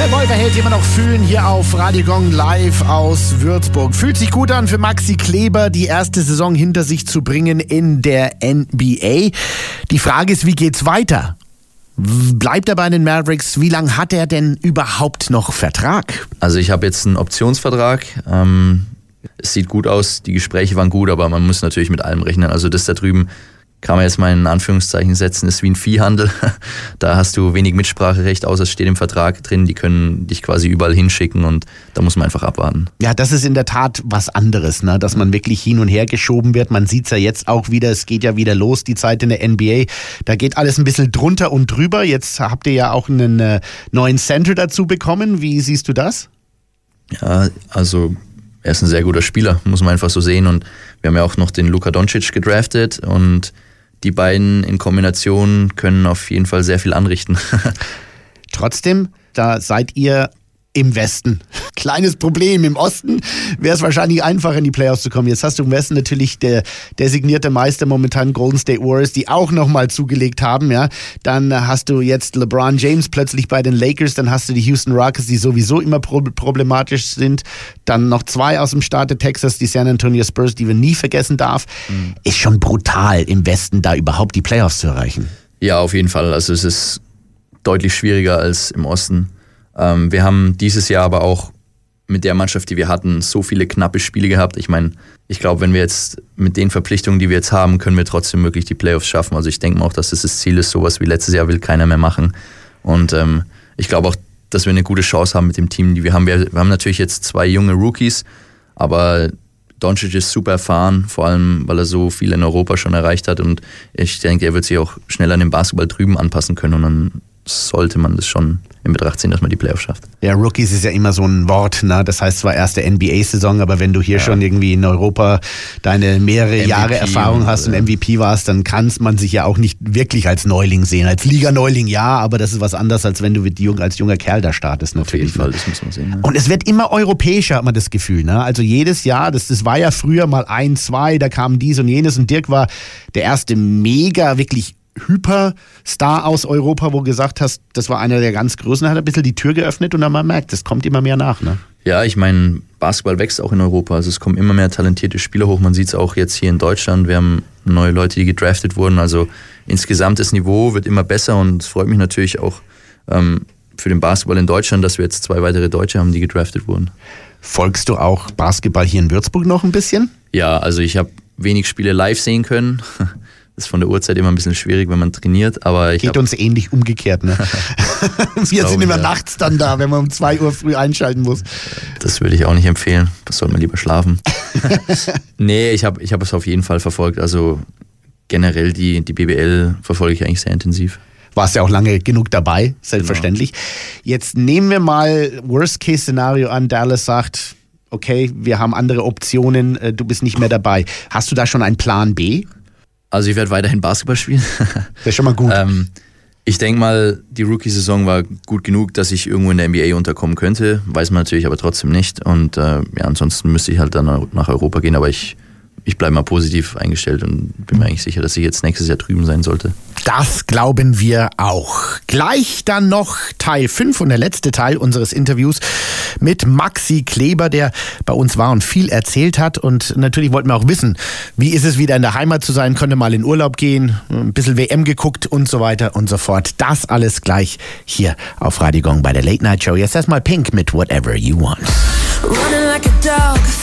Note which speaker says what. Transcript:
Speaker 1: Der Wolver hält immer noch fühlen hier auf Radio Gong live aus Würzburg. Fühlt sich gut an für Maxi Kleber, die erste Saison hinter sich zu bringen in der NBA. Die Frage ist, wie geht's weiter? Bleibt er bei den Mavericks? Wie lange hat er denn überhaupt noch Vertrag?
Speaker 2: Also ich habe jetzt einen Optionsvertrag. Es sieht gut aus, die Gespräche waren gut, aber man muss natürlich mit allem rechnen. Also das da drüben kann man jetzt mal in Anführungszeichen setzen, ist wie ein Viehhandel. Da hast du wenig Mitspracherecht, außer es steht im Vertrag drin, die können dich quasi überall hinschicken und da muss man einfach abwarten.
Speaker 1: Ja, das ist in der Tat was anderes, ne? Dass man wirklich hin und her geschoben wird. Man sieht es ja jetzt auch wieder, es geht ja wieder los, die Zeit in der NBA. Da geht alles ein bisschen drunter und drüber. Jetzt habt ihr ja auch einen neuen Center dazu bekommen. Wie siehst du das?
Speaker 2: Ja, also er ist ein sehr guter Spieler, muss man einfach so sehen. Und wir haben ja auch noch den Luka Doncic gedraftet und die beiden in Kombination können auf jeden Fall sehr viel anrichten.
Speaker 1: Trotzdem, da seid ihr im Westen. Kleines Problem. Im Osten wäre es wahrscheinlich einfacher, in die Playoffs zu kommen. Jetzt hast du im Westen natürlich der designierte Meister momentan Golden State Warriors, die auch nochmal zugelegt haben. Ja. Dann hast du jetzt LeBron James plötzlich bei den Lakers. Dann hast du die Houston Rockets, die sowieso immer problematisch sind. Dann noch 2 aus dem Staate Texas, die San Antonio Spurs, die wir nie vergessen darf. Ist schon brutal, im Westen da überhaupt die Playoffs zu erreichen.
Speaker 2: Ja, auf jeden Fall. Also es ist deutlich schwieriger als im Osten. Wir haben dieses Jahr aber auch mit der Mannschaft, die wir hatten, so viele knappe Spiele gehabt. Ich meine, ich glaube, wenn wir jetzt mit den Verpflichtungen, die wir jetzt haben, können wir trotzdem möglich die Playoffs schaffen. Also ich denke mal auch, dass das Ziel ist. Sowas wie letztes Jahr will keiner mehr machen. Und ich glaube auch, dass wir eine gute Chance haben mit dem Team, die wir haben. Wir haben natürlich jetzt 2 junge Rookies, aber Doncic ist super erfahren, vor allem, weil er so viel in Europa schon erreicht hat. Und ich denke, er wird sich auch schnell an den Basketball drüben anpassen können. Und dann sollte man das schon in Betracht ziehen, dass man die Playoffs schafft.
Speaker 1: Ja, Rookies ist ja immer so ein Wort, ne? Das heißt zwar erste NBA-Saison, aber wenn du hier schon irgendwie in Europa deine mehrere MVP Jahre Erfahrung hast und MVP warst, dann kann man sich ja auch nicht wirklich als Neuling sehen. Als Liga-Neuling ja, aber das ist was anderes, als wenn du als junger Kerl da startest. Natürlich.
Speaker 2: Auf jeden Fall, das muss man sehen. Ja.
Speaker 1: Und es wird immer europäischer, hat man das Gefühl. Ne? Also jedes Jahr, das war ja früher mal 1, 2, da kamen dies und jenes und Dirk war der erste mega, wirklich Hyperstar aus Europa, wo du gesagt hast, das war einer der ganz Größten, hat ein bisschen die Tür geöffnet und dann man merkt, es kommt immer mehr nach. Ne?
Speaker 2: Ja, ich meine, Basketball wächst auch in Europa, also es kommen immer mehr talentierte Spieler hoch, man sieht es auch jetzt hier in Deutschland, wir haben neue Leute, die gedraftet wurden, also insgesamt das Niveau wird immer besser und es freut mich natürlich auch für den Basketball in Deutschland, dass wir jetzt 2 weitere Deutsche haben, die gedraftet wurden.
Speaker 1: Folgst du auch Basketball hier in Würzburg noch ein bisschen?
Speaker 2: Ja, also ich habe wenig Spiele live sehen können. Das ist von der Uhrzeit immer ein bisschen schwierig, wenn man trainiert, aber
Speaker 1: geht uns ähnlich umgekehrt, ne? Wir sind immer nachts dann da, wenn man um 2 Uhr früh einschalten muss.
Speaker 2: Das würde ich auch nicht empfehlen. Das sollte man lieber schlafen. Nee, ich hab es auf jeden Fall verfolgt. Also generell die BBL verfolge ich eigentlich sehr intensiv.
Speaker 1: Warst ja auch lange genug dabei, selbstverständlich. Genau. Jetzt nehmen wir mal Worst-Case-Szenario an, Dallas sagt, okay, wir haben andere Optionen, du bist nicht mehr dabei. Hast du da schon einen Plan B?
Speaker 2: Also ich werde weiterhin Basketball spielen.
Speaker 1: Das ist schon mal gut.
Speaker 2: Ich denke mal, die Rookie-Saison war gut genug, dass ich irgendwo in der NBA unterkommen könnte. Weiß man natürlich aber trotzdem nicht. Und ansonsten müsste ich halt dann nach Europa gehen. Aber ich bleibe mal positiv eingestellt und bin mir eigentlich sicher, dass ich jetzt nächstes Jahr drüben sein sollte.
Speaker 1: Das glauben wir auch. Gleich dann noch Teil 5 und der letzte Teil unseres Interviews mit Maxi Kleber, der bei uns war und viel erzählt hat. Und natürlich wollten wir auch wissen, wie ist es wieder in der Heimat zu sein, konnte mal in Urlaub gehen, ein bisschen WM geguckt und so weiter und so fort. Das alles gleich hier auf Radio Gong bei der Late Night Show. Jetzt erstmal Pink mit Whatever You Want.
Speaker 3: Running like a dog